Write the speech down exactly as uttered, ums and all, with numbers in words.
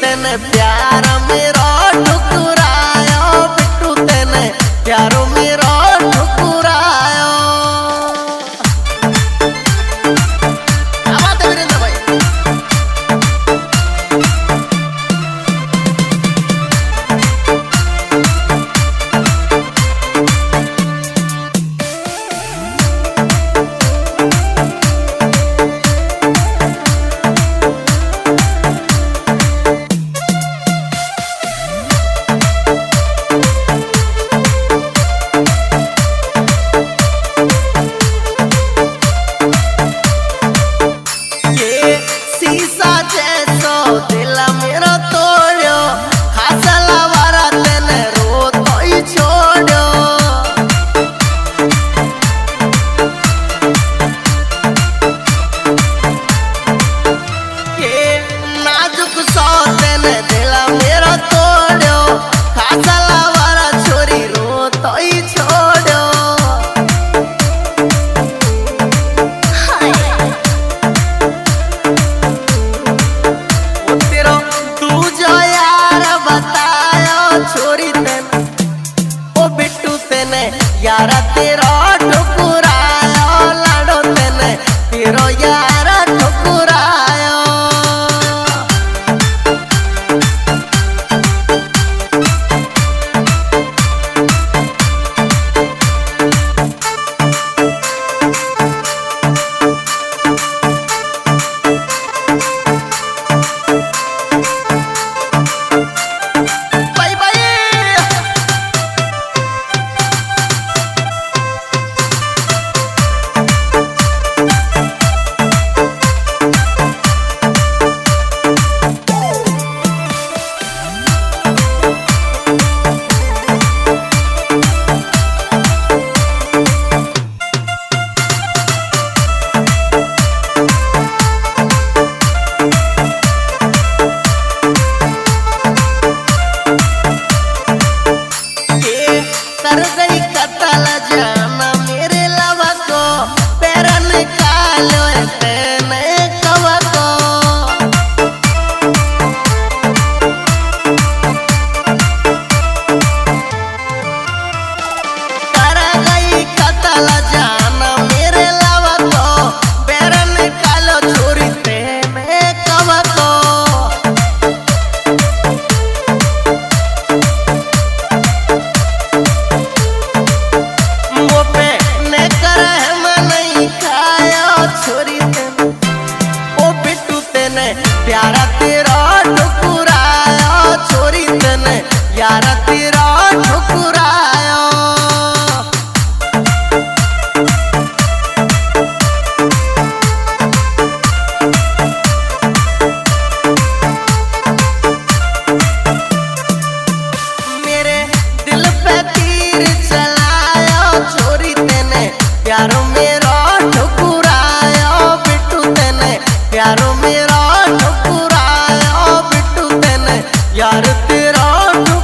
तेने प्यार मेरा ठुकरायो, बिट्टू तेने प्यार मेरा ठुकरायो। क्या बात है वीरेंद्र भाई। शीशा जैसो दिला मेरा तोड़ो, खासला वारा तेने रो तो ही छोड़ो। ये नाजुक सो तेने दिला मेरा तोड़ो, खासला वारा छोरी रो तो ही छोड़ो। छोरी तेने ओ बिट्टू तेने यारा तेरा ठुकरायो, लाडो तेने तेरो यारा ठुकरायो। कर गई कतल जाना मेरे लवा को, पैर निकालो तेने कवा को। कर गई कतल जाना मेरे लवा को, पैर निकालो छोरी तेने कवा को। प्यारा तेरा ठुकरायो, छोरी तेने यारा तेरा ठुकरायो। मेरे दिल पे तीर चलायो, छोरी तेने प्यारो मेरा ठुकरायो, बिट्टू तेने प्यारो मेरा ठुकरायो, बिट्टू तेने यार तेरा।